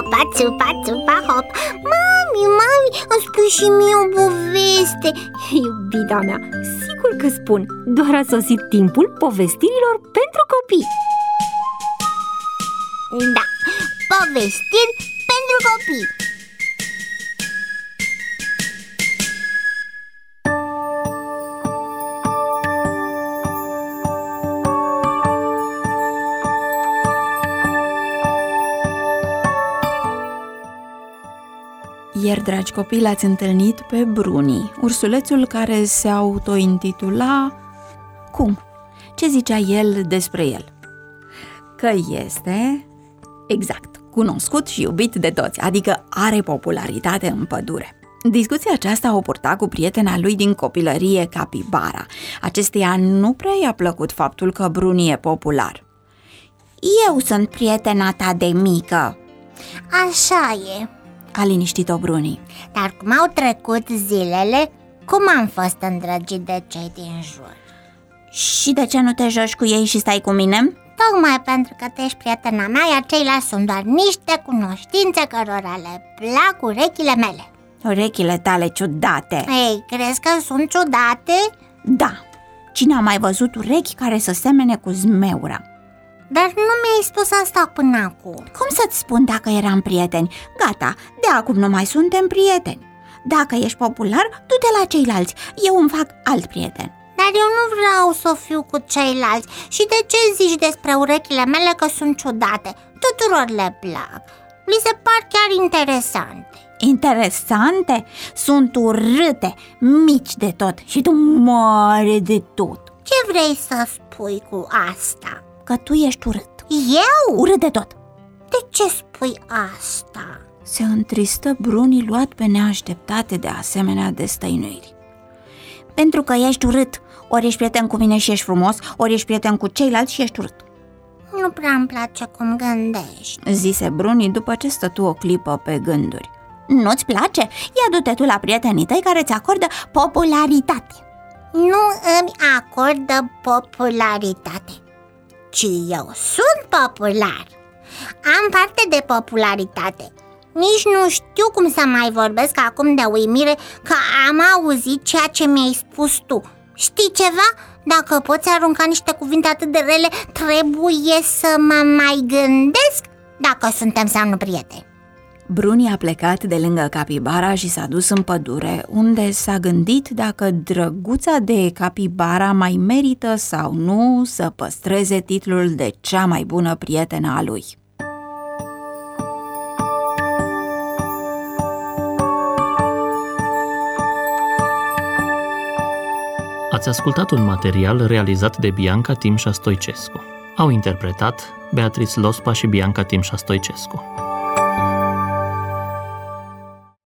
țupa, țupa, țupa, hop. Mami, îmi spui și mie o poveste. Iubita mea, sigur că spun. Doar a sosit timpul povestirilor pentru copii. Da, povestiri pentru copii. Ieri, dragi copii, l-ați întâlnit pe Bruni, ursulețul care se autointitula... Cum? Ce zicea el despre el? Că este, exact, cunoscut și iubit de toți, adică are popularitate în pădure. Discuția aceasta o purta cu prietena lui din copilărie, Capibara. Acesteia nu prea i-a plăcut faptul că Bruni e popular. Eu sunt prietena ta de mică. Așa e, a liniștit-o Bruni. Dar cum au trecut zilele, cum am fost îndrăgit de cei din jur. Și de ce nu te joci cu ei și stai cu mine? Tocmai pentru că tu ești prietena mea, iar ceilalți sunt doar niște cunoștințe cărora le plac urechile mele. Urechile tale ciudate. Ei, crezi că sunt ciudate? Da, cine a mai văzut urechi care să semene cu zmeura? Dar nu mi-ai spus asta până acum. Cum să-ți spun dacă eram prieteni? Gata, de acum nu mai suntem prieteni. Dacă ești popular, du-te la ceilalți, eu îmi fac alt prieten. Dar eu nu vreau să fiu cu ceilalți. Și de ce zici despre urechile mele că sunt ciudate? Tuturor le plac. Li se par chiar interesante. Interesante? Sunt urâte, mici de tot și tu mare de tot. Ce vrei să spui cu asta? Că tu ești urât. Eu? Urât de tot. De ce spui asta? Se întristă Bruni, luat pe neașteptate de asemenea destăinuiri. Pentru că ești urât. Ori ești prieten cu mine și ești frumos, ori ești prieten cu ceilalți și ești urât. Nu prea îmi place cum gândești, zise Bruni după ce stătu o clipă pe gânduri. Nu-ți place? Ia du-te tu la prietenii tăi care ți acordă popularitate. Nu îmi acordă popularitate, ci eu sunt popular. Am parte de popularitate. Nici nu știu cum să mai vorbesc acum de uimire că am auzit ceea ce mi-ai spus tu. Știi ceva? Dacă poți arunca niște cuvinte atât de rele, trebuie să mă mai gândesc dacă suntem sau nu prieteni. Bruni a plecat de lângă Capibara și s-a dus în pădure, unde s-a gândit dacă drăguța de Capibara mai merită sau nu să păstreze titlul de cea mai bună prietenă a lui. Ați ascultat un material realizat de Bianca Timșa Stoicescu. Au interpretat Beatrice Lospa și Bianca Timșa Stoicescu.